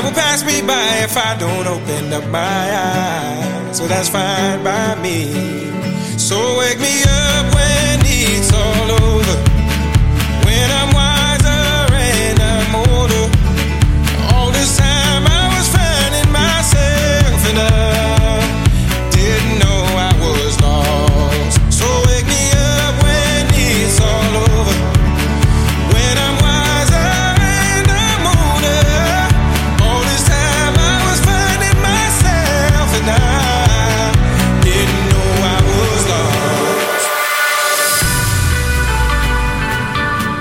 Life will pass me by if I don't open up my eyes. So that's fine by me. So wake me up when